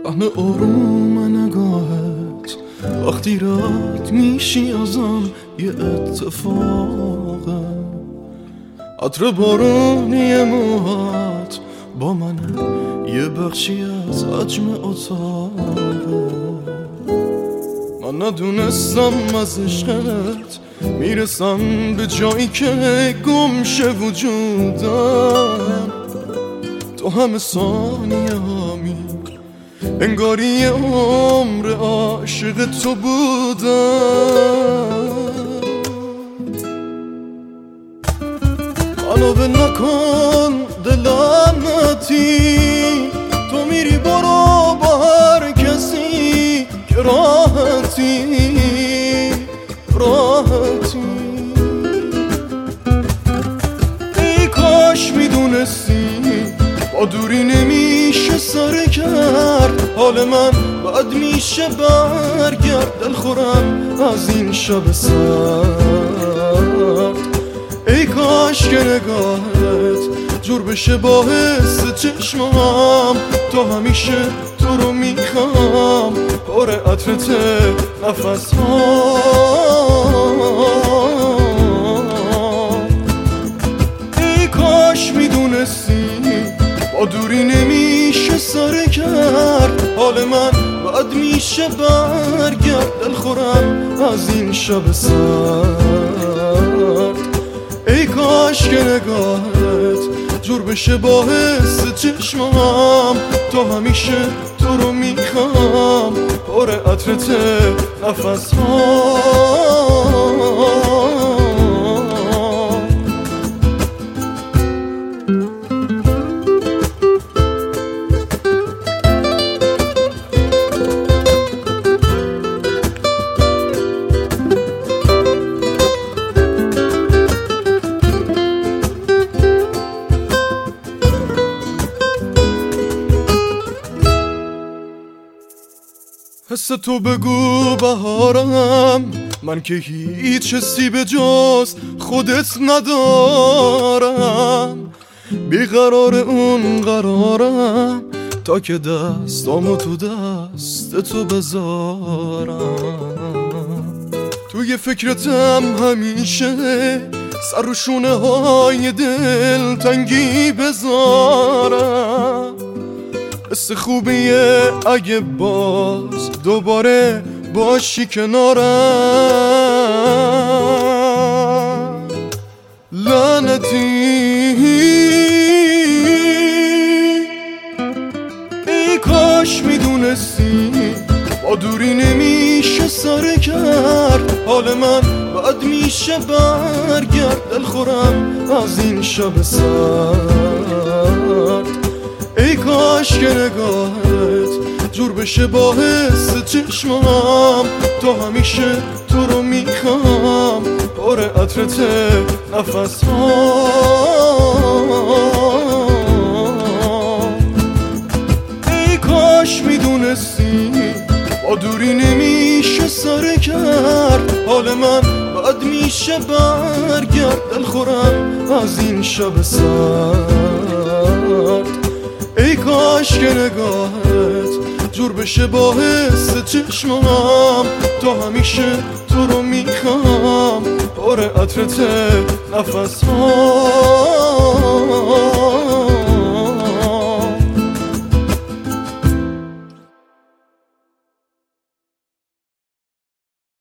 همه آروم نگاهت وقتی رد میشی ازم یه اتفاقه. عطر بارونی موهات با منه، یه بخشی از حجم اتاقه. من ندونستم از عشقت میرسم به جایی که گم شه وجودم. تو همه ثانیه هامی انگاری یه عمر عاشق تو بودم. منو به نکن دلعنتی، تو میری برو با هر کسی که راحتی. ای کاش میدونستی با دوری نمیشه سر کرد. حال من بعد میشه برگرد، دل خورم از این شب سرد. ای کاش که نگاهت جور بشه با حس چشمام. تو همیشه تو رو میخوام، پر عطرت نفس ها. ای کاش میدونستی با دوری نمیشه سر کرد. حال من بعد میشه برگرد، دل خورم از این شب سرد. ای کاش که نگاهت جور بشه با حس چشمام. تو همیشه تو رو میخوام، پر عطرت نفس ها. حس تو بگو بهارم، من که هیچ حسی به جز خودت ندارم. بیقرار اون قرارم تا که دستامو تو دست تو بذارم. توی فکرتم همیشه سر رو شونه های دل تنگی بذارم. حس خوبیه اگه باز دوباره باشی کنارم. لعنتی ای کاش میدونستی با دوری نمیشه سر کرد. حال من بعد میشه برگرد، دل خورم از این شب سرد. ای کاش که نگاهت جور بشه با حس چشمام. تو همیشه تو رو میخوام، پر عطرت نفس ها. ای کاش میدونستی با دوری نمیشه سر کرد. حال من بعد میشه برگرد، دل خورم از این شب سرد. ای کاش که نگاهت جور بشه با حس چشمام. تو همیشه تو رو میخوام، پر عطرت نفس ها.